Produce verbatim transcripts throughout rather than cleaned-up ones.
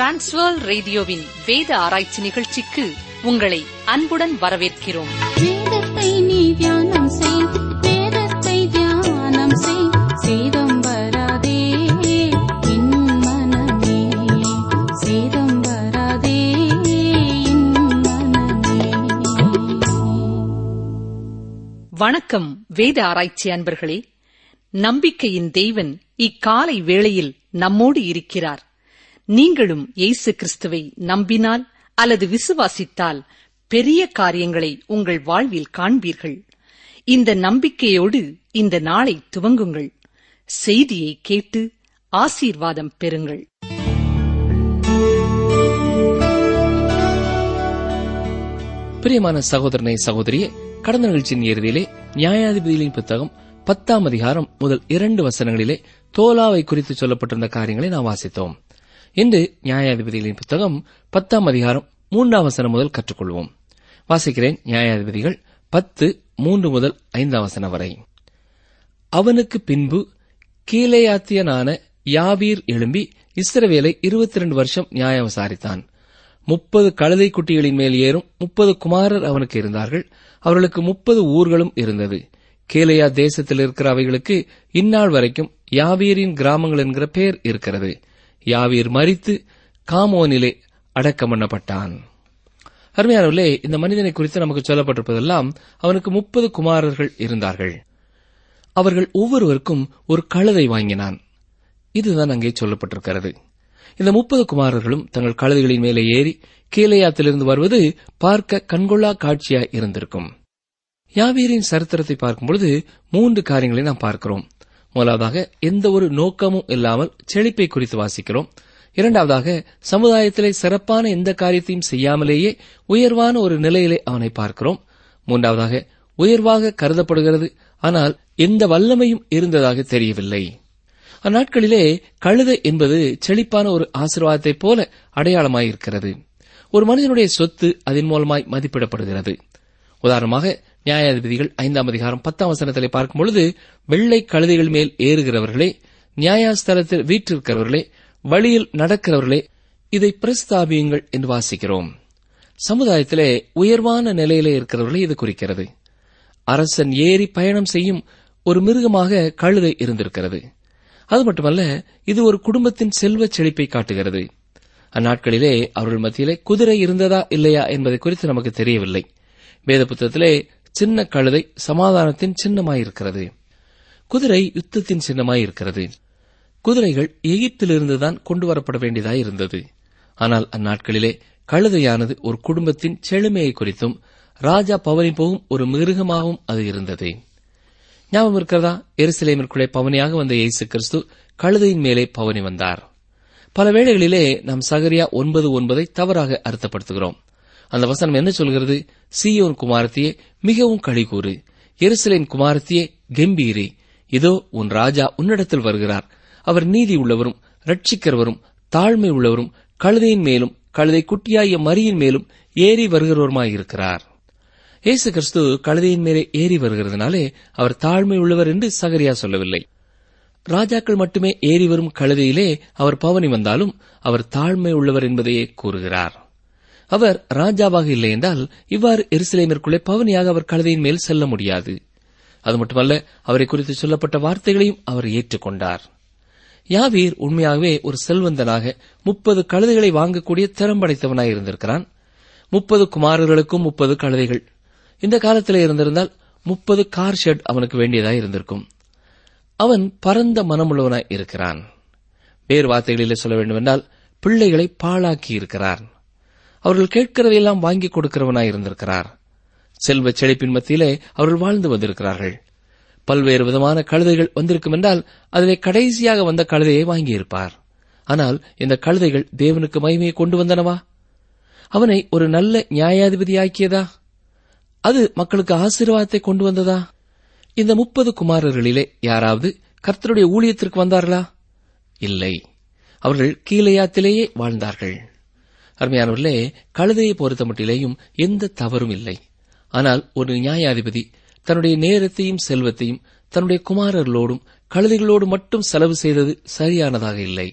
Transworld ரேடியோவின் வேத ஆராய்ச்சி நிகழ்ச்சிக்கு உங்களை அன்புடன் வரவேற்கிறோம். வேதத்தை நீ தியானம் செய், வேதத்தை தியானம் செய், சேதம் வராதே என் மனமே, சேதம் வராதே என் மனமே. வணக்கம் வேத ஆராய்ச்சி அன்பர்களே. நம்பிக்கையின் தேவன் இக்காலை வேளையில் நம்மோடு இருக்கிறார். நீங்களும் இயேசு கிறிஸ்துவை நம்பினால் அல்லது விசுவாசித்தால் பெரிய காரியங்களை உங்கள் வாழ்வில் காண்பீர்கள். இந்த நம்பிக்கையோடு இந்த நாளை துவங்குங்கள். செய்தியை கேட்டு ஆசீர்வாதம் பெறுங்கள். பிரியமான சகோதரனை சகோதரியே, கடந்த நிகழ்ச்சியின் இறுதியிலே நியாயாதிபதிகளின் புத்தகம் பத்தாம் அதிகாரம் முதல் இரண்டு வசனங்களிலே தோலாவை குறித்து சொல்லப்பட்டிருந்த காரியங்களை நாம் வாசித்தோம். இன்று நியாயாதிபதிகளின் புத்தகம் பத்தாம் அதிகாரம் மூன்றாம் வசனம் முதல் கற்றுக்கொள்வோம். வாசிக்கிறேன். நியாயாதிபதிகள் பத்து மூன்று முதல் ஐந்தாம் வசனம் வரை. அவனுக்கு பின்பு கீலேயாத்தியனான யாவீர் எழும்பி இஸ்ரவேலை இருபத்தி இரண்டு வருஷம் நியாயம் விசாரித்தான். முப்பது கழுதை குட்டிகளின் மேல் ஏறும் முப்பது குமாரர் அவனுக்கு இருந்தார்கள். அவர்களுக்கு முப்பது ஊர்களும் இருந்தது. கீலேயா தேசத்தில் இருக்கிற அவைகளுக்கு இந்நாள் வரைக்கும் யாவீரின் கிராமங்கள் என்கிற பெயர் இருக்கிறது. யாவீர் மரித்து காமோனிலே அடக்கம் பண்ணப்பட்டான். அருமையானவர்களே, இந்த மனிதனை குறித்து நமக்கு சொல்லப்பட்டிருப்பதெல்லாம் அவனுக்கு முப்பது குமாரர்கள் இருந்தார்கள். அவர்கள் ஒவ்வொருவருக்கும் ஒரு கழுதை வாங்கினான். இதுதான் அங்கே சொல்லப்பட்டிருக்கிறது. இந்த முப்பது குமாரர்களும் தங்கள் கழுதைகளின் மேலே ஏறி கீலேயாத்திலிருந்து வருவது பார்க்க கண்கொள்ளா காட்சியாய் இருந்திருக்கும். யாவீரின் சரித்திரத்தை பார்க்கும்பொழுது மூன்று காரியங்களை நாம் பார்க்கிறோம். முதலாவதாக, எந்த ஒரு நோக்கமும் இல்லாமல் செழிப்பை குறித்து வாசிக்கிறோம். இரண்டாவதாக, சமுதாயத்திலே சிறப்பான எந்த காரியத்தையும் செய்யாமலேயே உயர்வான ஒரு நிலையிலே அவனை பார்க்கிறோம். மூன்றாவதாக, உயர்வாக கருதப்படுகிறது, ஆனால் எந்த வல்லமையும் இருந்ததாக தெரியவில்லை. அந்நாட்களிலே கழுதை என்பது செழிப்பான ஒரு ஆசீர்வாதத்தைப் போல அடையாளமாயிருக்கிறது. ஒரு மனிதனுடைய சொத்து அதன் மூலமாய் மதிப்பிடப்படுகிறது. உதாரணமாக, நியாயாதிபதிகள் ஐந்தாம் அதிகாரம் பத்தாம் வசனத்திலே பார்க்கும் பொழுது, வெள்ளை கழுதைகள் மேல் ஏறுகிறவர்களே, நியாயஸ்தலத்தில் வீற்றிருக்கிறவர்களே, வழியில் நடக்கிறவர்களே, இதை பிரஸ்தாபியுங்கள் என்று வாசிக்கிறோம். சமுதாயத்திலே உயர்வான நிலையிலே இருக்கிறவர்களே இது குறிக்கிறது. அரசன் ஏறி பயணம் செய்யும் ஒரு மிருகமாக கழுதை இருந்திருக்கிறது. அது மட்டுமல்ல, இது ஒரு குடும்பத்தின் செல்வச் செழிப்பை காட்டுகிறது. அந்நாட்களிலே அவர்கள் மத்தியிலே குதிரை இருந்ததா இல்லையா என்பதை குறித்து நமக்கு தெரியவில்லை. வேத புத்தகத்திலே சின்ன கழுதை சமாதானத்தின் சின்னமாயிருக்கிறது. குதிரை யுத்தத்தின் சின்னமாயிருக்கிறது. குதிரைகள் எகிப்திலிருந்துதான் கொண்டு வரப்பட வேண்டியதாயிருந்தது. ஆனால் அந்நாட்களிலே கழுதையானது ஒரு குடும்பத்தின் செழுமையை குறித்தும் ராஜா பவனி போகும் ஒரு மிருகமாகவும் அது இருந்தது. ஞாபகம் இருக்கிறதா? எருசலேமிற்குள்ளே பவனியாக வந்த இயேசு கிறிஸ்து கழுதையின் மேலே பவனி வந்தார். பல வேளைகளிலே நாம் சகரியா ஒன்பது ஒன்பதை தவறாக அர்த்தப்படுத்துகிறோம். அந்த வசனம் என்ன சொல்கிறது? சீயோன் குமாரத்தியே மிகவும் களிகூறு, எருசலேம் குமாரத்தியே கெம்பீரே, இதோ உன் ராஜா உன்னிடத்தில் வருகிறார். அவர் நீதி உள்ளவரும் ரட்சிக்கிறவரும் தாழ்மை உள்ளவரும் கழுதையின் மேலும் கழுதை குட்டியாகிய மரியின் மேலும் ஏறி வருகிறவருமாயிருக்கிறார். இயேசு கிறிஸ்து கழுதையின் மேலே ஏறி வருகிறதுனாலே அவர் தாழ்மை உள்ளவர் என்று சகரியா சொல்லவில்லை. ராஜாக்கள் மட்டுமே ஏறி வரும் கழுதையிலே அவர் பவனி வந்தாலும் அவர் தாழ்மை உள்ளவர் என்பதையே கூறுகிறார். அவர் ராஜாவாக இல்லை என்றால் இவ்வாறு எருசலேமிற்குள்ளே பவனியாக அவர் கழுதையின் மேல் செல்ல முடியாது. அது மட்டுமல்ல, அவரை குறித்து சொல்லப்பட்ட வார்த்தைகளையும் அவர் ஏற்றுக்கொண்டார். யாவீர் உண்மையாகவே ஒரு செல்வந்தனாக முப்பது கழுதைகளை வாங்கக்கூடிய திறம் படைத்தவனாய் இருந்திருக்கிறான். முப்பது குமாரர்களுக்கும் முப்பது கழுதைகள். இந்த காலத்திலே இருந்திருந்தால் முப்பது கார் ஷெட் அவனுக்கு வேண்டியதாய் இருந்திருக்கும். அவன் பரந்த மனமுள்ளவனாய் இருக்கிறான். வேறு வார்த்தைகளிலே சொல்ல வேண்டுமென்றால் பிள்ளைகளை பாழாக்கி இருக்கிறார். அவர்கள் கேட்கிறதையெல்லாம் வாங்கிக் கொடுக்கிறவனாய் இருந்திருக்கிறார். செல்வச் செழிப்பின் மத்தியிலே அவர்கள் வாழ்ந்து வந்திருக்கிறார்கள். பல்வேறு விதமான கழுதைகள் வந்திருக்கும் என்றால் அதிலே கடைசியாக வந்த கழுதையை வாங்கியிருப்பார். ஆனால் இந்த கழுதைகள் தேவனுக்கு மகிமையை கொண்டு வந்தனவா? அவனை ஒரு நல்ல நியாயாதிபதியாக்கியதா? அது மக்களுக்கு ஆசீர்வாதத்தை கொண்டு வந்ததா? இந்த முப்பது குமாரர்களிலே யாராவது கர்த்தருடைய ஊழியத்திற்கு வந்தார்களா? இல்லை. அவர்கள் கீலேயாத்திலேயே வாழ்ந்தார்கள். அருமையானவர்களே, கழுதையை பொறுத்த மட்டிலேயும் எந்த தவறும் இல்லை. ஆனால் ஒரு நியாயாதிபதி தன்னுடைய நேரத்தையும் செல்வத்தையும் தன்னுடைய குமாரர்களோடும் கழுதைகளோடு மட்டும் செலவு செய்தது சரியானதாக இல்லை.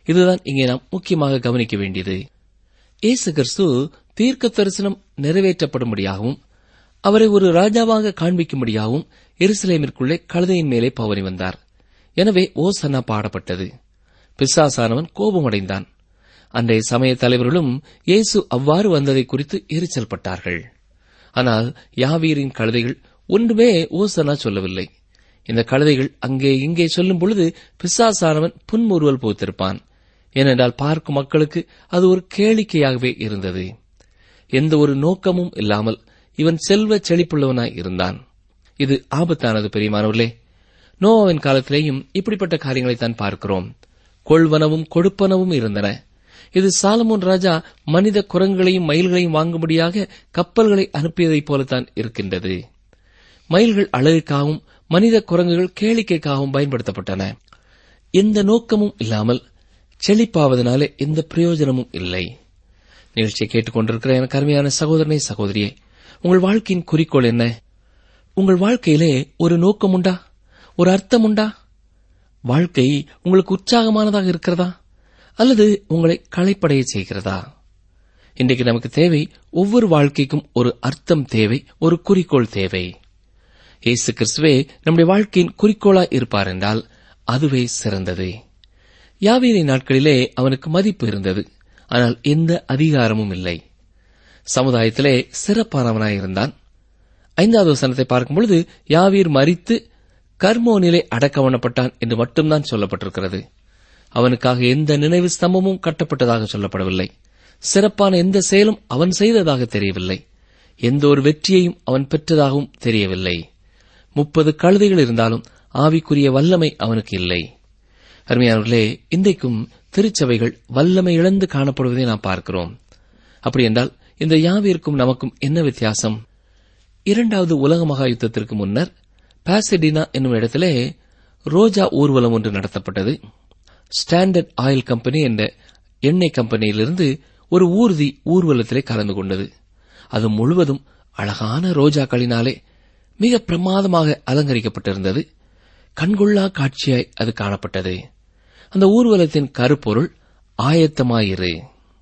இதுதான் இங்கே நாம் முக்கியமாக கவனிக்க வேண்டியது. இயேசு கிறிஸ்து தீர்க்க தரிசனம் நிறைவேற்றப்படும்படியாகவும் அவரை ஒரு ராஜாவாக காண்பிக்கும்படியாகவும் எருசலேமிற்குள்ளே கழுதையின் மேலே பவனி வந்தார். எனவே ஓசன்னா பாடப்பட்டது. பிசாசானவன் கோபமடைந்தான். அன்றைய சமய தலைவர்களும் இயேசு அவ்வாறு வந்ததை குறித்து எரிச்சல் பட்டார்கள். ஆனால் யாவீரின் கழுதைகள் ஒன்றுமே ஓசன்னா சொல்லவில்லை. இந்த கழுதைகள் அங்கே இங்கே சொல்லும் பொழுது பிசாசானவன் புன்முறுவல் பூத்திருப்பான். ஏனென்றால் பார்க்கும் மக்களுக்கு அது ஒரு கேளிக்கையாகவே இருந்தது. எந்த ஒரு நோக்கமும் இல்லாமல் இவன் செல்வ செழிப்புள்ளவனாய் இருந்தான். இது ஆபத்தானது பிரியமானவர்களே. நோவாவின் காலத்திலேயும் இப்படிப்பட்ட காரியங்களைத்தான் பார்க்கிறோம். கொள்வனவும் கொடுப்பனவும் இருந்தன. இது சாலமோன் ராஜா மனித குரங்குகளையும் மயில்களையும் வாங்கும்படியாக கப்பல்களை அனுப்பியதைப் போலத்தான் இருக்கின்றது. மயில்கள் அழகுக்காகவும் மனித குரங்குகள் கேளிக்கைக்காகவும் பயன்படுத்தப்பட்டன. எந்த நோக்கமும் இல்லாமல் செழிப்பாவதனாலே எந்த பிரயோஜனமும் இல்லை. நிகழ்ச்சியை கேட்டுக்கொண்டிருக்கிற எனக்கு அருமையான சகோதரனே, சகோதரியே, உங்கள் வாழ்க்கையின் குறிக்கோள் என்ன? உங்கள் வாழ்க்கையிலே ஒரு நோக்கம் உண்டா? ஒரு அர்த்தம் உண்டா? வாழ்க்கை உங்களுக்கு உற்சாகமானதாக இருக்கிறதா அல்லது உங்களை களைப்படைய செய்கிறதா? இன்றைக்கு நமக்கு தேவை, ஒவ்வொரு வாழ்க்கைக்கும் ஒரு அர்த்தம் தேவை, ஒரு குறிக்கோள் தேவை. இயேசு கிறிஸ்துவே நம்முடைய வாழ்க்கையின் குறிக்கோளாய் இருப்பார் என்றால் அதுவே சிறந்தது. யாவீரின் நாட்களிலே அவனுக்கு மதிப்பு இருந்தது, ஆனால் எந்த அதிகாரமும் இல்லை. சமுதாயத்திலே சிறப்பானவனாயிருந்தான். ஐந்தாவது வசனத்தை பார்க்கும்பொழுது யாவீர் மரித்து கர்மோனிலே அடக்கவனப்பட்டான் என்று மட்டும்தான் சொல்லப்பட்டிருக்கிறது. அவனுக்காக எந்த நினைவு ஸ்தம்பமும் கட்டப்பட்டதாக சொல்லப்படவில்லை. சிறப்பான எந்த செயலும் அவன் செய்ததாக தெரியவில்லை. எந்த ஒரு வெற்றியையும் அவன் பெற்றதாகவும் தெரியவில்லை. முப்பது கழுதைகள் இருந்தாலும் ஆவிக்குரிய வல்லமை அவனுக்கு இல்லை. அருமையானவர்களே, இன்றைக்கும் திருச்சபைகள் வல்லமை இழந்து காணப்படுவதை நாம் பார்க்கிறோம். அப்படி என்றால் இந்த யாவிற்கும் நமக்கும் என்ன வித்தியாசம்? இரண்டாவது உலக மகா யுத்தத்திற்கு முன்னர் பாசடினா என்னும் இடத்திலே ரோஜா ஊர்வலம் ஒன்று நடத்தப்பட்டது. ஸ்டாண்டர்ட் ஆயில் கம்பெனி என்ற எண்ணெய் கம்பெனியிலிருந்து ஒரு ஊர்தி ஊர்வலத்திலே கலந்து கொண்டது. அது முழுவதும் அழகான ரோஜாக்களினாலே மிக பிரமாதமாக அலங்கரிக்கப்பட்டிருந்தது. கண்கொள்ளா காட்சியாய் அது காணப்பட்டது. அந்த ஊர்வலத்தின் கருப்பொருள் ஆயத்தமாயிரு.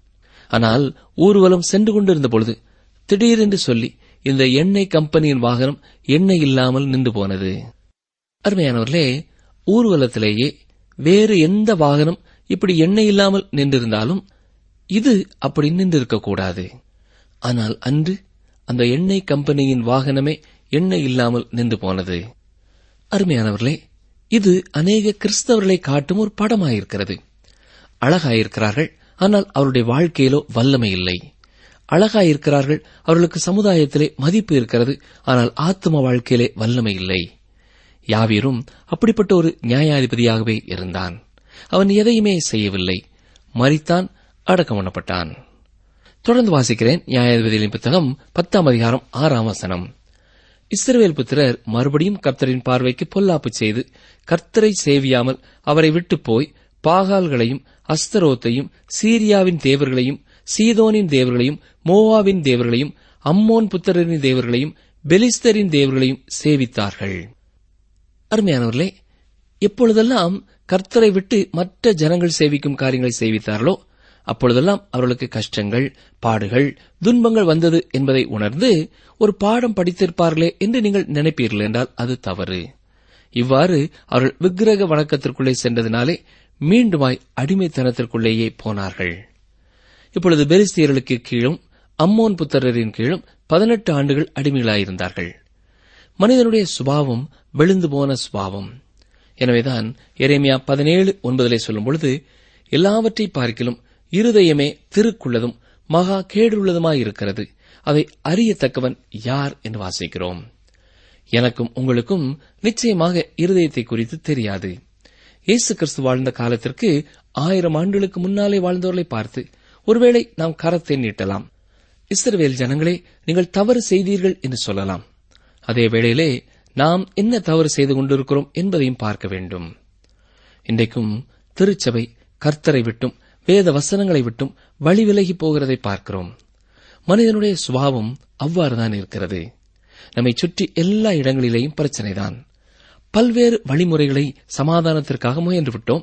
ஆனால் ஊர்வலம் சென்று கொண்டிருந்த பொழுது திடீரென்று சொல்லி இந்த எண்ணெய் கம்பெனியின் வாகனம் எண்ணெய் இல்லாமல் நின்று போனது. அருமையானவர்களே, ஊர்வலத்திலேயே வேறு எந்த வாகனம் இப்படி எண்ணெய் இல்லாமல் நின்றிருந்தாலும் இது அப்படி நின்றிருக்கக்கூடாது. ஆனால் அன்று அந்த எண்ணெய் கம்பெனியின் வாகனமே எண்ணெய் இல்லாமல் நின்று போனது. அருமையானவர்களே, இது அநேக கிறிஸ்தவர்களை காட்டும் ஒரு படமாயிருக்கிறது. அழகாயிருக்கிறார்கள், ஆனால் அவருடைய வாழ்க்கையிலோ வல்லமை இல்லை. அழகாயிருக்கிறார்கள், அவர்களுக்கு சமுதாயத்திலே மதிப்பு இருக்கிறது, ஆனால் ஆத்ம வாழ்க்கையிலே வல்லமை இல்லை. யாவீரும் அப்படிப்பட்ட ஒரு நியாயாதிபதியாகவே இருந்தான். அவன் எதையுமே செய்யவில்லை. மரித்தான், அடக்கம் பண்ணப்பட்டான். தொடர்ந்து வாசிக்கிறேன். நியாயாதிபதிகளின் புத்தகம் பத்தாம் அதிகாரம் ஆறாம் வசனம். இஸ்ரவேல் புத்திரர் மறுபடியும் கர்த்தரின் பார்வைக்கு பொல்லாப்பு செய்து கர்த்தரை சேவியாமல் அவரை விட்டு போய் பாகால்களையும் அஸ்தரோத்தையும் சீரியாவின் தேவர்களையும் சீதோனின் தேவர்களையும் மோவாவின் தேவர்களையும் அம்மோன் புத்திரரின் தேவர்களையும் பெலிஸ்தரின் தேவர்களையும் சேவித்தார்கள். அருமையானவர்களே, எப்பொழுதெல்லாம் கர்த்தரை விட்டு மற்ற ஜனங்கள் சேவிக்கும் காரியங்களை சேவித்தார்களோ அப்பொழுதெல்லாம் அவர்களுக்கு கஷ்டங்கள், பாடுகள், துன்பங்கள் வந்தது என்பதை உணர்ந்து ஒரு பாடம் படித்திருப்பார்களே என்று நீங்கள் நினைப்பீர்கள் என்றால் அது தவறு. இவ்வாறு அவர்கள் விக்கிரக வணக்கத்திற்குள்ளே சென்றதினாலே மீண்டுமாய் அடிமைத்தனத்திற்குள்ளேயே போனார்கள். இப்பொழுது பெலிஸ்தியர்களுக்கு கீழும் அம்மோன் புத்திரரின் கீழும் பதினெட்டு ஆண்டுகள் அடிமைகளாயிருந்தார்கள். மனிதனுடைய சுபாவம் விழுந்து போன சுபாவம். எனவேதான் எரேமியா பதினேழு ஒன்பதிலே சொல்லும் பொழுது, எல்லாவற்றை பார்க்கிலும் இருதயமே திருக்குள்ளதும் மகா கேடுள்ளதுமாயிருக்கிறது, அதை அறியத்தக்கவன் யார் என்று வாசிக்கிறோம். எனக்கும் உங்களுக்கும் நிச்சயமாக இருதயத்தை குறித்து தெரியாது. இயேசு கிறிஸ்து வாழ்ந்த காலத்திற்கு ஆயிரம் ஆண்டுகளுக்கு முன்னாலே வாழ்ந்தவர்களை பார்த்து ஒருவேளை நாம் கரத்தை நீட்டலாம். இஸ்ரவேல் ஜனங்களே, நீங்கள் தவறு செய்தீர்கள் என்று சொல்லலாம். அதே வேளையிலே நாம் என்ன தவறு செய்து கொண்டிருக்கிறோம் என்பதையும் பார்க்க வேண்டும். இன்றைக்கும் திருச்சபை கர்த்தரை விட்டும் வேத வசனங்களை விட்டும் வழி விலகி போகிறதை பார்க்கிறோம். மனிதனுடைய சுபாவம் அவ்வாறுதான் இருக்கிறது. நம்மை சுற்றி எல்லா இடங்களிலேயும் பிரச்சனைதான். பல்வேறு வழிமுறைகளை சமாதானத்திற்காக முயன்று விட்டோம்.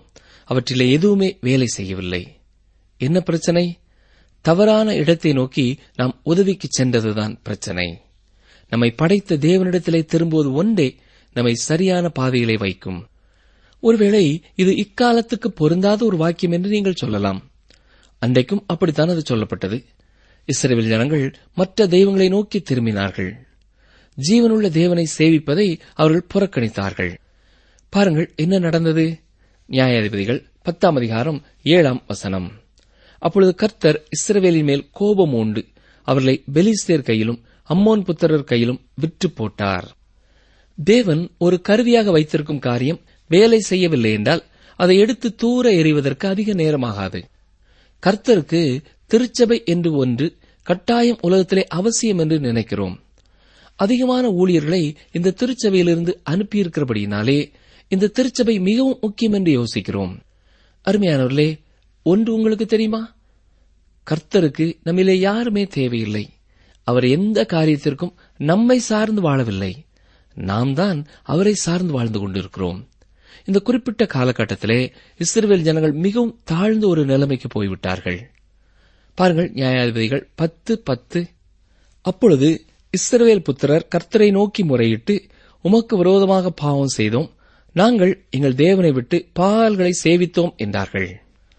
அவற்றிலே எதுவுமே வேலை செய்யவில்லை. என்ன பிரச்சனை? தவறான இடத்தை நோக்கி நாம் உதவிக்கு சென்றதுதான் பிரச்சனை. நம்மை படைத்த தேவனிடத்திலே திரும்புவது ஒன்றே நம்மை சரியான பாதையிலே வைக்கும். ஒருவேளை இது இக்காலத்துக்கு பொருந்தாத ஒரு வாக்கியம் என்று நீங்கள் சொல்லலாம். அன்றைக்கும் அப்படித்தான் அது சொல்லப்பட்டது. இஸ்ரவேல் ஜனங்கள் மற்ற தெய்வங்களை நோக்கி திரும்பினார்கள். ஜீவனுள்ள தேவனை சேவிப்பதை அவர்கள் புறக்கணித்தார்கள். பாருங்கள் என்ன நடந்தது. நியாயாதிபதிகள் பத்தாம் அதிகாரம் ஏழாம் வசனம். அப்பொழுது கர்த்தர் இஸ்ரவேலின் மேல் கோபம் உண்டு அவர்களை பெலிஸ்தேர் கையிலும் அம்மோன் புத்திரர் கையிலும் விற்று போட்டார். தேவன் ஒரு கருவியாக வைத்திருக்கும் காரியம் வேலை செய்யவில்லை என்றால் அதை எடுத்து தூர எறிவதற்கு அதிக நேரமாகாது. கர்த்தருக்கு திருச்சபை என்று ஒன்று கட்டாயம் உலகத்திலே அவசியம் என்று நினைக்கிறோம். அதிகமான ஊழியர்களை இந்த திருச்சபையிலிருந்து அனுப்பியிருக்கிறபடியினாலே இந்த திருச்சபை மிகவும் முக்கியம் என்று யோசிக்கிறோம். அருமையானவர்களே, ஒன்று உங்களுக்கு தெரியுமா? கர்த்தருக்கு நம்மிலே யாருமே தேவையில்லை. அவர் எந்த காரியத்திற்கும் நம்மை சார்ந்து வாழவில்லை. நாம் தான் அவரை சார்ந்து வாழ்ந்து கொண்டிருக்கிறோம். இந்த குறிப்பிட்ட காலகட்டத்திலே இஸ்ரவேல் ஜனங்கள் மிகவும் தாழ்ந்த ஒரு நிலைமைக்கு போய்விட்டார்கள். பாருங்கள், நியாயாதிபதிகள் பத்து பத்து. அப்பொழுது இஸ்ரவேல் புத்திரர் கர்த்தரை நோக்கி முறையிட்டு, உமக்கு விரோதமாக பாவம் செய்தோம், நாங்கள் எங்கள் தேவனை விட்டு பாகால்களை சேவித்தோம் என்றார்கள்.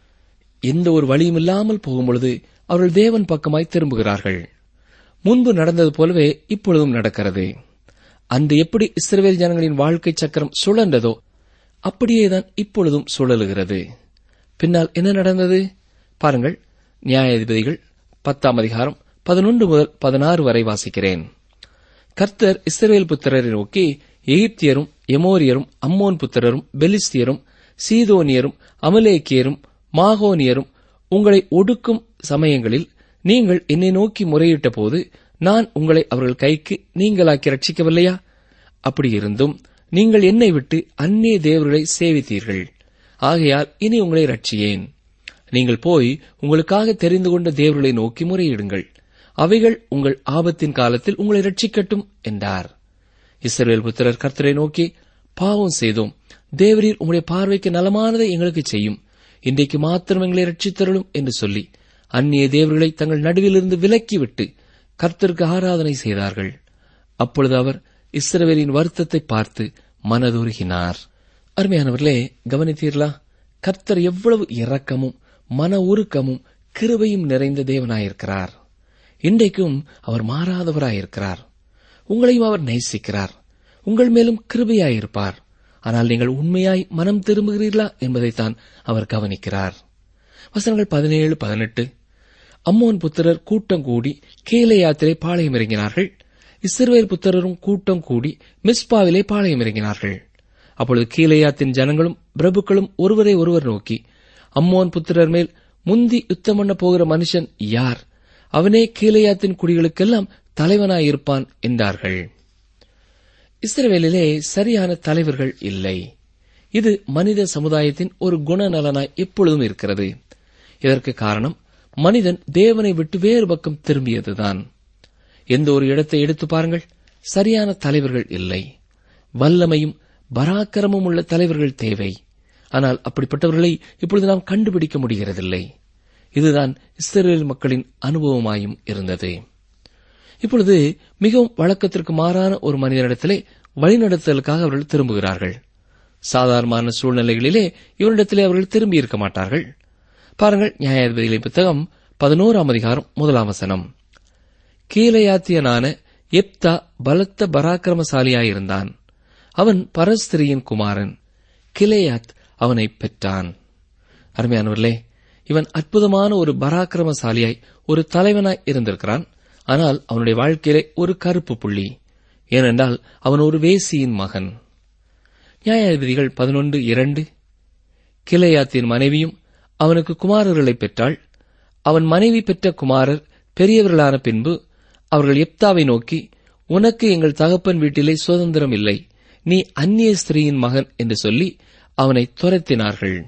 எந்த ஒரு வழியும் இல்லாமல் போகும்பொழுது அவர்கள் தேவன் பக்கமாய் திரும்புகிறார்கள். முன்பு நடந்தது போலவே இப்பொழுதும் நடக்கிறது. அன்று எப்படி இஸ்ரவேல் ஜனங்களின் வாழ்க்கை சக்கரம் சுழன்றதோ அப்படியேதான் இப்பொழுதும் சுழலுகிறது. பின்னால் என்ன நடந்தது பாருங்கள். நியாயாதிபதிகள் பத்தாம் அதிகாரம் பதினொன்று முதல் பதினாறு வரை வாசிக்கிறேன். கர்த்தர் இஸ்ரவேல் புத்திரரை நோக்கி, எகிப்தியரும் எமோரியரும் அம்மோன் புத்திரரும் பெலிஸ்தியரும் சீதோனியரும் அமலேக்கியரும் மாகோனியரும் உங்களை ஒடுக்கும் சமயங்களில் நீங்கள் என்னை நோக்கி முறையிட்ட போது நான் உங்களை அவர்கள் கைக்கு நீங்களாக்கி ரட்சிக்கவில்லையா? அப்படியிருந்தும் நீங்கள் என்னை விட்டு அந்நிய தேவர்களை சேவித்தீர்கள். ஆகையால் இனி உங்களை ரட்சியேன். நீங்கள் போய் உங்களுக்காக தெரிந்து கொண்ட தேவர்களை நோக்கி முறையிடுங்கள். அவைகள் உங்கள் ஆபத்தின் காலத்தில் உங்களை ரட்சிக்கட்டும் என்றார். இஸ்ரவேல் புத்திரர் கர்த்தரை நோக்கி, பாவம் செய்தோம், தேவரீர் உம்முடைய பார்வைக்கு நலமானதை எங்களுக்கு செய்யும், இன்றைக்கு மாத்திரம் எங்களை ரட்சித்தருளும் என்று சொல்லி அந்நிய தேவர்களை தங்கள் நடுவிலிருந்து விலக்கிவிட்டு கர்த்தருக்கு ஆராதனை செய்தார்கள். அப்பொழுது அவர் இஸ்ரவேலின் வருத்தத்தை பார்த்து மனதுருகினார். அருமையானவர்களே, கவனித்தீர்களா? கர்த்தர் எவ்வளவு இரக்கமும் மன உருக்கமும் கிருபையும் நிறைந்த தேவனாயிருக்கிறார். இன்றைக்கும் அவர் மாறாதவராயிருக்கிறார். உங்களையும் அவர் நேசிக்கிறார். உங்கள் மேலும் கிருபையாயிருப்பார். ஆனால் நீங்கள் உண்மையாய் மனம் திரும்புகிறீர்களா என்பதைத்தான் அவர் கவனிக்கிறார். வசனங்கள் பதினேழு பதினெட்டு. அம்மோன் புத்திரர் கூட்டம் கூடி கீலேயாத்திலே பாளையம் இறங்கினார்கள். இஸ்ரவேல் புத்திரரும் கூட்டம் கூடி மிஸ்பாவிலே பாளையம் இறங்கினார்கள். அப்பொழுது கீலேயாத்தின் ஜனங்களும் பிரபுக்களும் ஒருவரை ஒருவர் நோக்கி, அம்மோன் புத்திரர் மேல் முந்தி யுத்தம் பண்ண போகிற மனுஷன் யார்? அவனே கீலேயாத்தின் குடிகளுக்கெல்லாம் தலைவனாயிருப்பான் என்றார்கள். இஸ்ரவேலிலே சரியான தலைவர்கள் இல்லை. இது மனித சமுதாயத்தின் ஒரு குணநலனாய் எப்பொழுதும் இருக்கிறது. இதற்கு காரணம் மனிதன் தேவனை விட்டு வேறு பக்கம் திரும்பியதுதான். எந்த ஒரு இடத்தை எடுத்து பாருங்கள், சரியான தலைவர்கள் இல்லை. வல்லமையும் பராக்கிரமும் உள்ள தலைவர்கள் தேவை. ஆனால் அப்படிப்பட்டவர்களை இப்பொழுது நாம் கண்டுபிடிக்க முடிகிறதில்லை. இதுதான் இஸ்ரவேல் மக்களின் அனுபவமாயும் இருந்தது. இப்பொழுது மிகவும் வழக்கத்திற்கு மாறான ஒரு மனிதனிடத்திலே வழிநடத்தலுக்காக அவர்கள் திரும்புகிறார்கள். சாதாரணமான சூழ்நிலைகளிலே இவரிடத்திலே அவர்கள் திரும்பியிருக்க மாட்டார்கள். பாருங்கள், நியாயாதிபதிகளின் புத்தகம் பதினோராம் அதிகாரம் முதலாம் வசனம். கீலேயாத்தியனான எப்தா பலத்த பராக்கிரமசாலியாயிருந்தான். அவன் பரஸ்திரியின் குமாரன். கிலேயாத் அவனை பெற்றான். அருமையானவர்களே, இவன் அற்புதமான ஒரு பராக்கிரமசாலியாய் ஒரு தலைவனாய் இருந்திருக்கிறான். ஆனால் அவனுடைய வாழ்க்கையிலே ஒரு கருப்பு புள்ளி. ஏனென்றால் அவன் ஒரு வேசியின் மகன். நியாயாதிபதிகள் பதினொன்று இரண்டு. கிலேயாத்தின் மனைவியும் அவனுக்கு குமாரர்களை பெற்றாள். அவன் மனைவி பெற்ற குமாரர் பெரியவர்களான பின்பு அவர்கள் எப்தாவை நோக்கி, உனக்கு எங்கள் தகப்பன் வீட்டிலே சுதந்திரம் இல்லை, நீ அந்நிய ஸ்திரீயின் மகன் என்று சொல்லி அவனை துரத்தினார்கள்.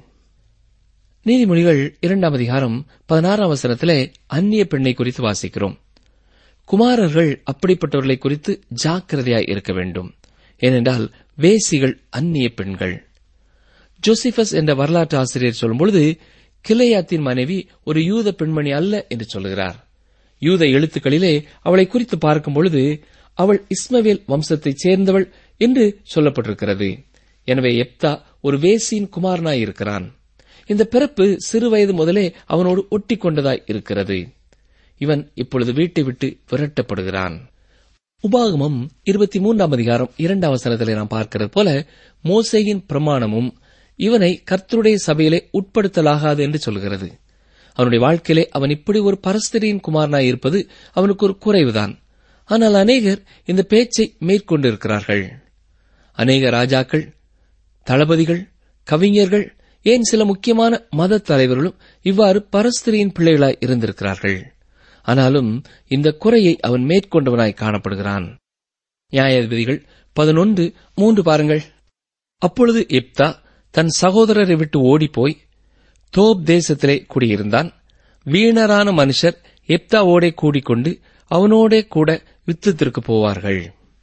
நீதிமொழிகள் இரண்டாம் அதிகாரம் பதினாறாம் வசனத்திலே அந்நிய பெண்ணை குறித்து வாசிக்கிறோம். குமாரர்கள் அப்படிப்பட்டவர்களை குறித்து ஜாக்கிரதையாய் இருக்க வேண்டும். ஏனென்றால் வேசிகள் அந்நிய பெண்கள். ஜோசிபஸ் என்ற வரலாற்று ஆசிரியர் சொல்லும்பொழுது, கிலேயாத்தின் மனைவி ஒரு யூத பெண்மணி அல்ல என்று சொல்கிறார். யூத எழுத்துக்களிலே அவளை குறித்து பார்க்கும் பொழுது அவள் இஸ்மவேல் வம்சத்தைச் சேர்ந்தவள் என்று சொல்லப்பட்டிருக்கிறது. எனவே எப்தா ஒரு வேசியின் குமாரனாய் இருக்கிறான். இந்த பிறப்பு சிறுவயது முதலே அவனோடு ஒட்டி கொண்டதாய் இருக்கிறது. இவன் இப்பொழுது வீட்டை விட்டு விரட்டப்படுகிறான். உபாகமம் இருபத்தி மூன்றாம் அதிகாரம் இரண்டாம் வசனத்திலே நாம் பார்க்கிறது போல, மோசேயின் பிரமாணமும் இவனை கர்த்தருடைய சபையிலே உட்படுத்தலாகாது என்று சொல்கிறது. அவனுடைய வாழ்க்கையிலே அவன் இப்படி ஒரு பரஸ்திரியின் குமாரனாய் இருப்பது அவனுக்கு ஒரு குறைவுதான். ஆனால் அநேகர் இந்த பேச்சை மேற்கொண்டிருக்கிறார்கள். அநேக ராஜாக்கள், தளபதிகள், கவிஞர்கள், ஏன் சில முக்கியமான மத தலைவர்களும் இவ்வாறு பரஸ்திரியின் பிள்ளைகளாய் இருந்திருக்கிறார்கள். ஆனாலும் இந்த குறையை அவன் மேற்கொண்டவனாய் காணப்படுகிறான். நியாயாதிபதிகள் பதினொன்று மூன்று பாருங்கள். அப்பொழுது எப்தா தன் சகோதரரை விட்டு ஓடிப்போய் தோப் தேசத்திலே குடியிருந்தான். வீணரான மனுஷர் எப்தாவோடே கூடிக்கொண்டு அவனோடே கூட யுத்தத்திற்கு போவார்கள்.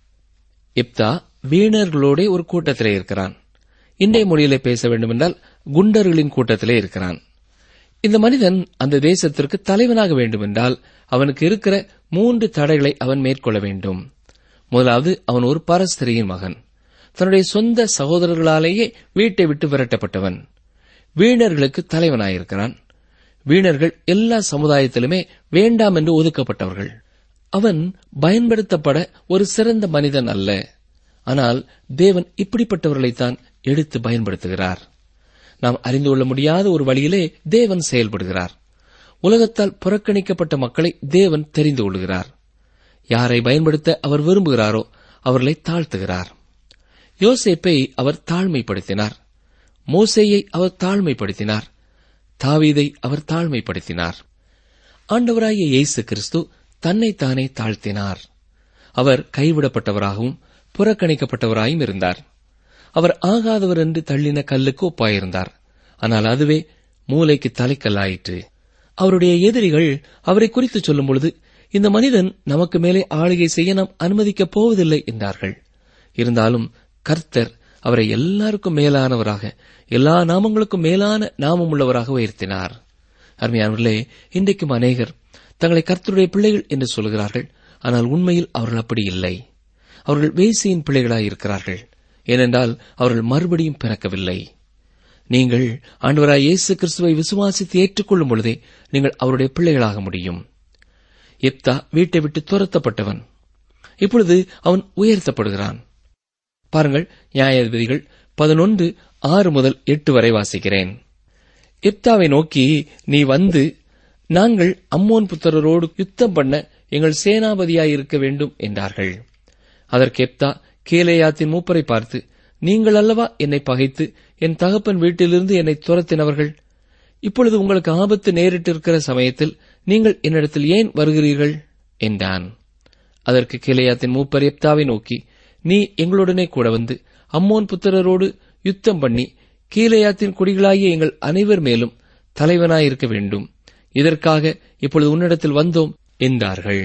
எப்தா வீணர்களோட ஒரு கூட்டத்திலே இருக்கிறான். இன்றைய மொழியிலே பேச வேண்டுமென்றால் குண்டர்களின் கூட்டத்திலே இருக்கிறான். இந்த மனிதன் அந்த தேசத்திற்கு தலைவனாக வேண்டுமென்றால் அவனுக்கு இருக்கிற மூன்று தடைகளை அவன் மேற்கொள்ள வேண்டும். முதலாவது, அவன் ஒரு பரஸ்திரியின் மகன். தன்னுடைய சொந்த சகோதரர்களாலேயே வீட்டை விட்டு விரட்டப்பட்டவன். வீணர்களுக்கு தலைவனாயிருக்கிறான். வீணர்கள் எல்லா சமுதாயத்திலுமே வேண்டாம் என்று ஒதுக்கப்பட்டவர்கள். அவன் பயன்படுத்தப்பட ஒரு சிறந்த மனிதன் அல்ல. ஆனால் தேவன் இப்படிப்பட்டவர்களைத்தான் எடுத்து பயன்படுத்துகிறார். நாம் அறிந்து கொள்ள முடியாத ஒரு வழியிலே தேவன் செயல்படுகிறார். உலகத்தால் புறக்கணிக்கப்பட்ட மக்களை தேவன் தெரிந்து கொள்கிறார். யாரை பயன்படுத்த அவர் விரும்புகிறாரோ அவர்களை தாழ்த்துகிறார். யோசேப்பை அவர் தாழ்மைப்படுத்தினார். மோசேயை அவர் தாழ்மைப்படுத்தினார். தாவீதை அவர் தாழ்மைப்படுத்தினார். ஆண்டவராகிய இயேசு கிறிஸ்து தன்னைத்தானே தாழ்த்தினார். அவர் கைவிடப்பட்டவராகவும் புறக்கணிக்கப்பட்டவராயும் இருந்தார். அவர் ஆகாதவர் என்று தள்ளின கல்லுக்கு ஒப்பாயிருந்தார். ஆனால் அதுவே மூளைக்கு தலைக்கல்லாயிற்று. அவருடைய எதிரிகள் அவரை குறித்து சொல்லும் பொழுது, இந்த மனிதன் நமக்கு மேலே ஆளுகை செய்ய நாம் அனுமதிக்கப் போவதில்லை என்றார்கள். இருந்தாலும் கர்த்தர் அவரை எல்லாருக்கும் மேலானவராக, எல்லா நாமங்களுக்கும் மேலான நாமம் உள்ளவராக உயர்த்தினார். அருமையானவர்களே, இன்றைக்கும் அநேகர் தங்களை கர்த்தருடைய பிள்ளைகள் என்று சொல்கிறார்கள். ஆனால் உண்மையில் அவர்கள் அப்படி இல்லை. அவர்கள் வேசியின் பிள்ளைகளாயிருக்கிறார்கள். ஏனென்றால் அவர்கள் மறுபடியும் பிறக்கவில்லை. நீங்கள் ஆண்டவராய் இயேசு கிறிஸ்துவை விசுவாசித்து ஏற்றுக்கொள்ளும் பொழுதே நீங்கள் அவருடைய பிள்ளைகளாக முடியும். எப்தா வீட்டை விட்டு துரத்தப்பட்டவன். இப்பொழுது அவன் உயர்த்தப்படுகிறான். பாருங்கள், நியாயாதிபதிகள் பதினொன்று ஆறு முதல் எட்டு வரை வாசிக்கிறேன். எப்தாவை நோக்கி, நீ வந்து நாங்கள் அம்மோன் புத்திரரோடு யுத்தம் பண்ண எங்கள் சேனாபதியாயிருக்க வேண்டும் என்றார்கள். அதற்கு எப்தா கேலேயாத்தின் மூப்பரை பார்த்து, நீங்கள் அல்லவா என்னை பகைத்து என் தகப்பன் வீட்டிலிருந்து என்னை துரத்தினவர்கள்? இப்பொழுது உங்களுக்கு ஆபத்து நேரிட்டிருக்கிற சமயத்தில் நீங்கள் என்னிடத்தில் ஏன் வருகிறீர்கள் என்றான். அதற்கு கேலேயாத்தின் மூப்பர் எப்தாவை நோக்கி, நீ எங்களுடனே கூட வந்து அம்மோன் புத்திரரோடு யுத்தம் பண்ணி கீலேயாத்தின் குடிகளாகிய எங்கள் அனைவர் மேலும் தலைவனாயிருக்க வேண்டும். இதற்காக இப்பொழுது உன்னிடத்தில் வந்தோம் என்றார்கள்.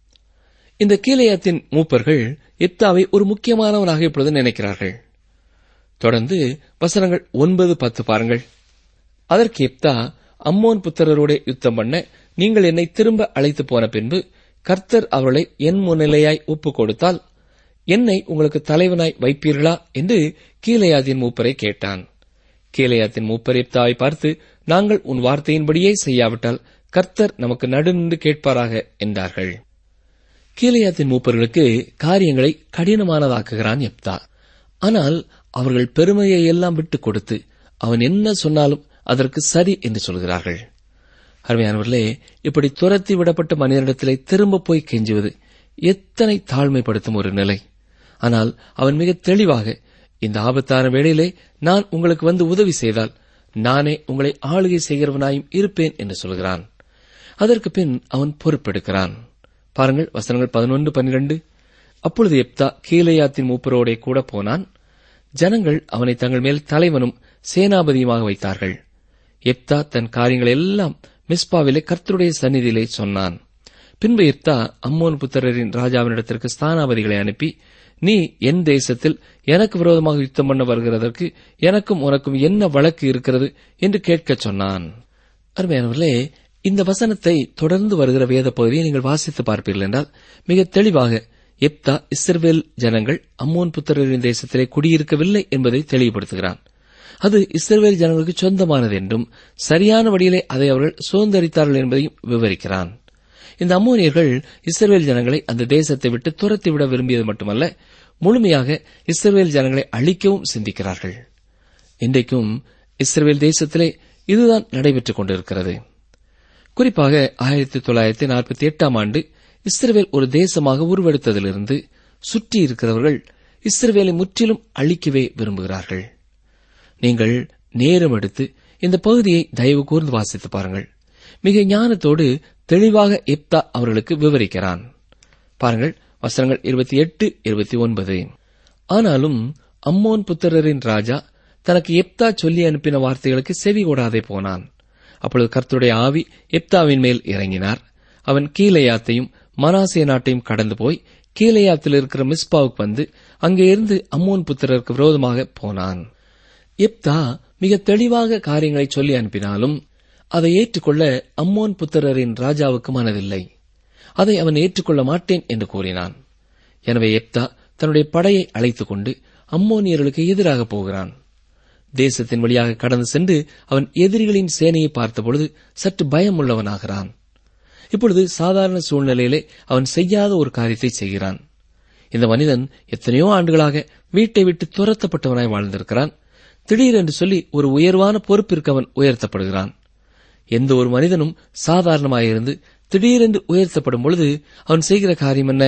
இந்த கீலேயாத்தின் மூப்பர்கள் எப்தாவை ஒரு முக்கியமானவனாக இப்பொழுது நினைக்கிறார்கள். தொடர்ந்து வசனங்கள் ஒன்பது பத்து பாருங்கள். அதற்கு எப்தா, அம்மோன் புத்திரரோட யுத்தம் பண்ண நீங்கள் என்னை திரும்ப அழைத்து போன பின்பு கர்த்தர் அவர்களை என் முன்னிலையாய் ஒப்புக் கொடுத்தால் என்னை உங்களுக்கு தலைவனாய் வைப்பீர்களா என்று கீலேயாத்தின் மூப்பரை கேட்டான். கீலேயாத்தின் மூப்பர் எப்தாவை பார்த்து, நாங்கள் உன் வார்த்தையின்படியே செய்யாவிட்டால் கர்த்தர் நமக்கு நடுநின்று கேட்பாராக என்றார்கள். கீலேயாத்தின் மூப்பர்களுக்கு காரியங்களை கடினமானதாக்குகிறான் எப்தா. ஆனால் அவர்கள் பெருமையை எல்லாம் விட்டுக் கொடுத்து அவன் என்ன சொன்னாலும் அதற்கு சரி என்று சொல்கிறார்கள். அருமையானவர்களே, இப்படி துரத்தி விடப்பட்ட மனிதனிடத்திலே திரும்ப போய் கெஞ்சுவது எத்தனை தாழ்மைப்படுத்தும் ஒரு நிலை. ஆனால் அவன் மிக தெளிவாக, இந்த ஆபத்தான வேளையிலே நான் உங்களுக்கு வந்து உதவி செய்தால் நானே உங்களை ஆளுகை செய்கிறவனாயும் இருப்பேன் என்று சொல்கிறான். அதற்கு பின் அவன் பொறுப்பெடுக்கிறான். பாருங்கள், வசனங்கள் பதினொன்று பன்னிரண்டு. அப்பொழுது எப்தா கீலேயாத்தின் மூப்பரோடே கூட போனான். ஜனங்கள் அவனை தங்கள் மேல் தலைவனும் சேனாபதியுமாக வைத்தார்கள். எப்தா தன் காரியங்கள் எல்லாம் மிஸ்பாவிலே கர்த்தருடைய சந்நிதியிலே சொன்னான். பின்பு எப்தா அம்மோன் புத்திரரின் ராஜாவினிடத்திற்கு ஸ்தானாபதிகளை அனுப்பி, நீ என் தேசத்தில் எனக்கு விரோதமாக யுத்தம் பண்ண வருகிறதற்கு எனக்கும் உனக்கும் என்ன வழக்கு இருக்கிறது என்று கேட்கச் சொன்னான். அருமையானவர்களே, இந்த வசனத்தை தொடர்ந்து வருகிற வேத பகுதியை நீங்கள் வாசித்து பார்ப்பீர்கள் என்றால் மிக தெளிவாக எப்தா இஸ்ரவேல் ஜனங்கள் அம்மோன் புத்திரரின் தேசத்திலே குடியிருக்கவில்லை என்பதை தெளிவுபடுத்துகிறான். அது இஸ்ரவேல் ஜனங்களுக்கு சொந்தமானது என்றும் சரியான வழியிலே அதை அவர்கள் சுதந்திரித்தார்கள் என்பதையும் விவரிக்கிறான். இந்த அம்மோனியர்கள் இஸ்ரவேல் ஜனங்களை அந்த தேசத்தை விட்டு துரத்திவிட விரும்பியது மட்டுமல்ல, முழுமையாக இஸ்ரவேல் ஜனங்களை அழிக்கவும் சிந்திக்கிறார்கள். இன்றைக்கும் இஸ்ரவேல் தேசத்திலே இதுதான் நடைபெற்றுக் கொண்டிருக்கிறது. குறிப்பாக ஆயிரத்தி தொள்ளாயிரத்தி நாற்பத்தி எட்டாம் ஆண்டு இஸ்ரவேல் ஒரு தேசமாக உருவெடுத்ததிலிருந்து சுற்றி இருக்கிறவர்கள் இஸ்ரவேலை முற்றிலும் அழிக்கவே விரும்புகிறார்கள். நீங்கள் நேரம் எடுத்து இந்த பகுதியை தயவு கூர்ந்து வாசித்து பாருங்கள். மிக ஞானத்தோடு தெளிவாக எப்தா அவர்களுக்கு விவரிக்கிறான். பாருங்கள், வசனங்கள் இருபத்தி எட்டு இருபத்தி ஒன்பது. ஆனாலும் அம்மோன் புத்திரரின் ராஜா தனக்கு எப்தா சொல்லி அனுப்பின வார்த்தைகளுக்கு செவி கொடாதே போனான். அப்பொழுது கர்த்தருடைய ஆவி எப்தாவின் மேல் இறங்கினார். அவன் கீலேயாத்தையும் மனாசே நாட்டையும் கடந்து போய் கீலேயாத்தில் இருக்கிற மிஸ்பாவுக்கு வந்து அங்கே இருந்து அம்மோன் புத்திரருக்கு விரோதமாக போனான். எப்தா மிக தெளிவாக காரியங்களை சொல்லி அனுப்பினாலும் அதை ஏற்றுக்கொள்ள அம்மோன் புத்திரரின் ராஜாவுக்கு மனதில்லை. அதை அவன் ஏற்றுக்கொள்ள மாட்டேன் என்று கூறினான். எனவே எப்தா தன்னுடைய படையை அழைத்துக் கொண்டு அம்மோனியர்களுக்கு எதிராக போகிறான். தேசத்தின் வழியாக கடந்து சென்று அவன் எதிரிகளின் சேனையை பார்த்தபொழுது சற்று பயம் உள்ளவனாகிறான். இப்பொழுது சாதாரண சூழ்நிலையிலே அவன் செய்யாத ஒரு காரியத்தை செய்கிறான். இந்த மனிதன் எத்தனையோ ஆண்டுகளாக வீட்டை விட்டு துரத்தப்பட்டவனாய் வாழ்ந்திருக்கிறான். திடீரென்று சொல்லி ஒரு உயர்வான பொறுப்பிற்கு அவன் உயர்த்தப்படுகிறான். எந்த ஒரு மனிதனும் சாதாரணமாயிருந்து திடீரென்று உயர்த்தப்படும் பொழுது அவன் செய்கிற காரியம் என்ன?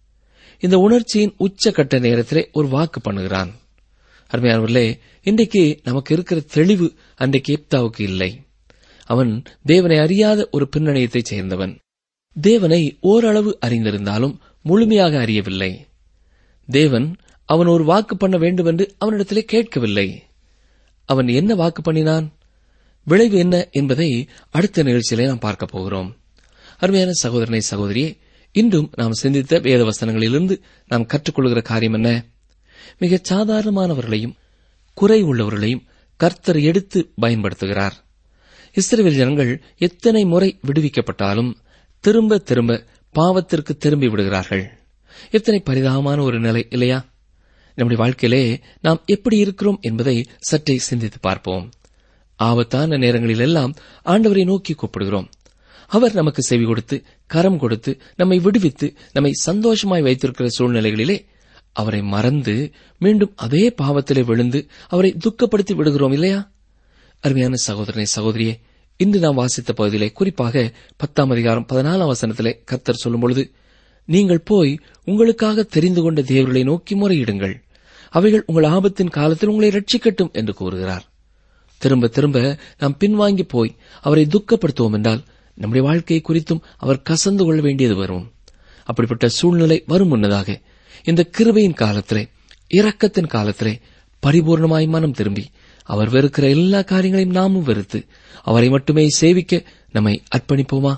இந்த உணர்ச்சியின் உச்சகட்ட நேரத்திலே ஒரு வாக்கு பண்ணுகிறான். அருமையானவர்களே, இன்றைக்கு நமக்கு இருக்கிற தெளிவு அன்றைக்கு எப்தாவுக்கு இல்லை. அவன் தேவனை அறியாத ஒரு பின்னணியத்தைச் சேர்ந்தவன். தேவனை ஓரளவு அறிந்திருந்தாலும் முழுமையாக அறியவில்லை. தேவன் அவன் ஒரு வாக்கு பண்ண வேண்டும் என்று அவனிடத்திலே கேட்கவில்லை. அவன் என்ன வாக்கு பண்ணினான்? விளைவு என்ன என்பதை அடுத்த நிகழ்ச்சியிலே நாம் பார்க்க போகிறோம். அருமையான சகோதரனை சகோதரியே, இன்றும் நாம் சிந்தித்த வேத வசனங்களிலிருந்து நாம் கற்றுக்கொள்கிற காரியம் என்ன? மிகச் சாதாரணமானவர்களையும் குறை உள்ளவர்களையும் கர்த்தர் எடுத்து பயன்படுத்துகிறார். இஸ்ரவேல் ஜனங்கள் எத்தனை முறை விடுவிக்கப்பட்டாலும் திரும்ப திரும்ப பாவத்திற்கு திரும்பி விடுகிறார்கள். எத்தனை பரிதாபமான ஒரு நிலை இல்லையா? நம்முடைய வாழ்க்கையிலே நாம் எப்படி இருக்கிறோம் என்பதை சற்றே சிந்தித்து பார்ப்போம். ஆபத்தான நேரங்களிலெல்லாம் ஆண்டவரை நோக்கி கூப்பிடுகிறோம். அவர் நமக்கு செவி கொடுத்து கரம் கொடுத்து நம்மை விடுவித்து நம்மை சந்தோஷமாய் வைத்திருக்கிற சூழ்நிலைகளிலே அவரை மறந்து மீண்டும் அதே பாவத்திலே விழுந்து அவரை துக்கப்படுத்தி விடுகிறோம் இல்லையா? அருமையான சகோதரனை சகோதரியே, இன்று நாம் வாசித்த பகுதியிலே குறிப்பாக பத்தாம் அதிகாரம் பதினாலாம் வசனத்திலே கர்த்தர் சொல்லும் பொழுது, நீங்கள் போய் உங்களுக்காக தெரிந்து கொண்ட தேவர்களை நோக்கி முறையிடுங்கள், அவைகள் உங்கள் ஆபத்தின் காலத்தில் உங்களை ரட்சிக்கட்டும் என்று கூறுகிறார். திரும்ப திரும்ப நாம் பின்வாங்கி போய் அவரை துக்கப்படுத்துவோம் என்றால் நம்முடைய வாழ்க்கையை குறித்தும் அவர் கசந்து கொள்ள வேண்டியது வரும். அப்படிப்பட்ட சூழ்நிலை வரும் முன்னதாக இந்த கிருபையின் காலத்திலே, இரக்கத்தின் காலத்திலே பரிபூர்ணமாய் மனம் திரும்பி அவர் வெறுக்கிற எல்லா காரியங்களையும் நாமும் வெறுத்து அவரை மட்டுமே சேவிக்க நம்மை அர்ப்பணிப்போமா?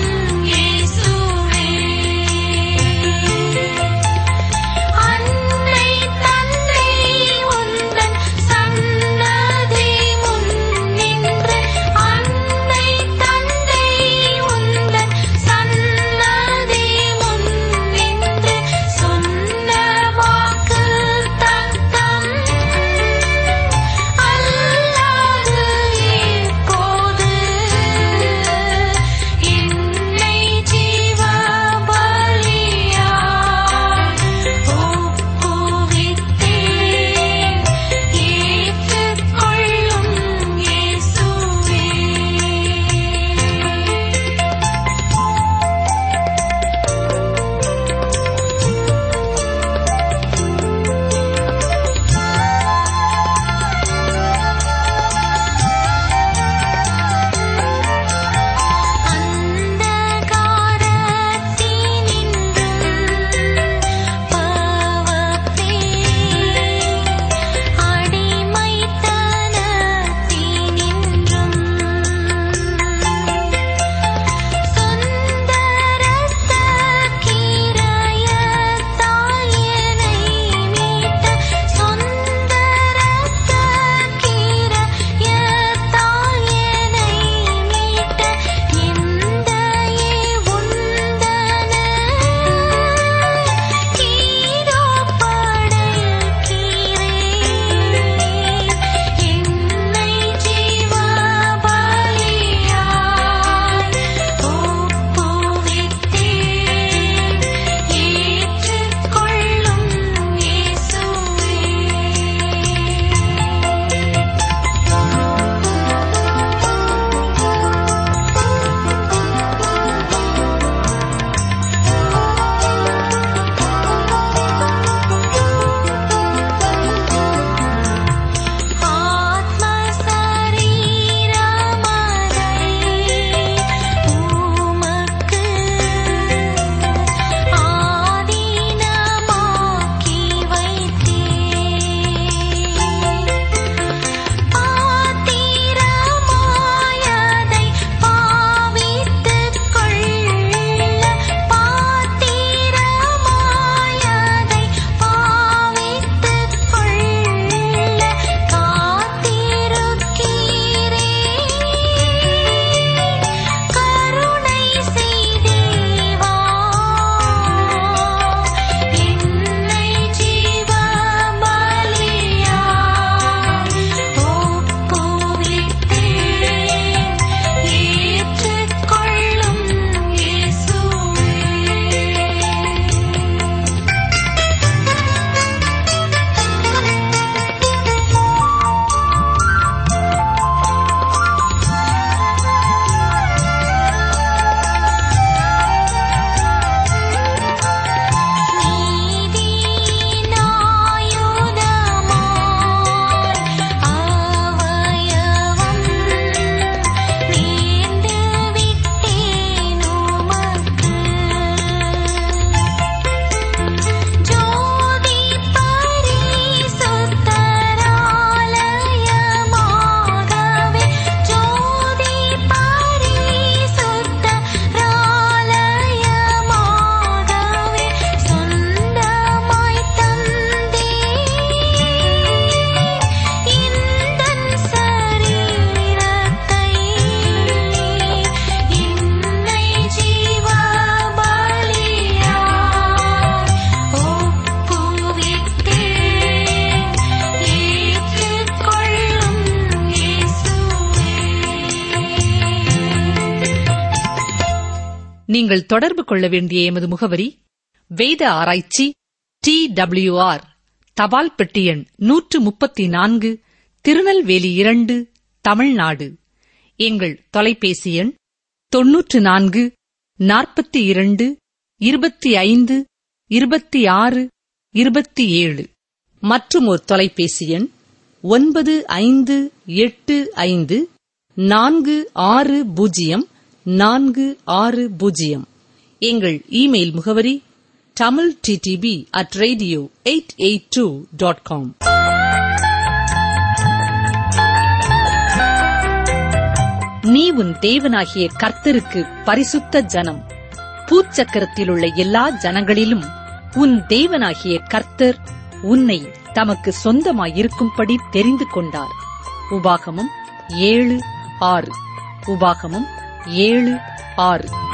அன்னை நீங்கள் தொடர்பு கொள்ள வேண்டிய எமது முகவரி: வேத ஆராய்ச்சி, டி டபிள்யூ ஆர், தபால் பெட்டி எண் நூற்று முப்பத்தி நான்கு, திருநெல்வேலி இரண்டு, தமிழ்நாடு. எங்கள் தொலைபேசி எண் தொன்னூற்று நான்கு நாற்பத்தி இரண்டு இருபத்தி ஐந்து இருபத்தி ஆறு இருபத்தி ஏழு. மற்றும் ஒரு தொலைபேசி எண் ஒன்பது ஐந்து எட்டு ஐந்து நான்கு ஆறு பூஜ்ஜியம் நான்கு ஆறு பூஜ்ஜியம். எங்கள் இமெயில் முகவரி Tamil DTP at radio eight eight two dot com. நீ உன் தேவனாகிய கர்த்தருக்கு பரிசுத்த ஜனம். பூச்சக்கரத்தில் உள்ள எல்லா ஜனங்களிலும் உன் தேவனாகிய கர்த்தர் உன்னை தமக்கு சொந்தமாயிருக்கும்படி தெரிந்து கொண்டார். உபாகமம் ஏழு ஆறு. உபாகமம் ஏழு ஆறு.